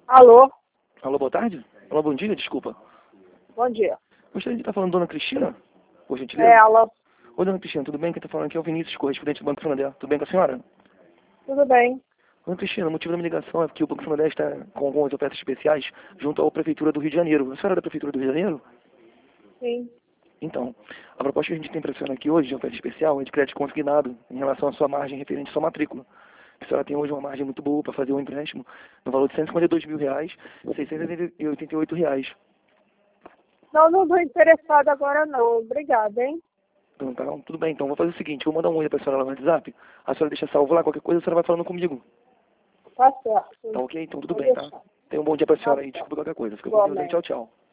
Alô, Alô, boa tarde? Alô, bom dia, desculpa. bom dia. Gostaria de estar falando com Dona Cristina, por É, gentileza? alô, Oi, Dona Cristina, tudo bem? Quem está falando aqui é o Vinícius, correspondente do Banco Santander. Tudo bem com a senhora? tudo bem? Dona Cristina, o motivo da minha ligação é porque o Banco Santander está com algumas ofertas especiais junto à Prefeitura do Rio de Janeiro. A senhora é da Prefeitura do Rio de Janeiro? Sim. Então, a proposta que a gente tem para a senhora aqui hoje, de oferta especial, é de crédito consignado em relação à sua margem referente à sua matrícula. A senhora tem hoje uma margem muito boa para fazer um empréstimo no valor de R$ 152 mil, R$ 688. Não estou interessada agora não. Obrigada, hein? Então, tá, tudo bem, então vou fazer o seguinte, vou mandar um oi pra senhora lá no WhatsApp, a senhora deixa salvo lá, qualquer coisa a senhora vai falando comigo. Tá certo. Tá ok? Então tudo Vou bem, tá? deixar. Tenha um bom dia pra Tá senhora aí, certo. desculpa qualquer coisa. Fica com Deus aí, Igualmente. tchau, tchau.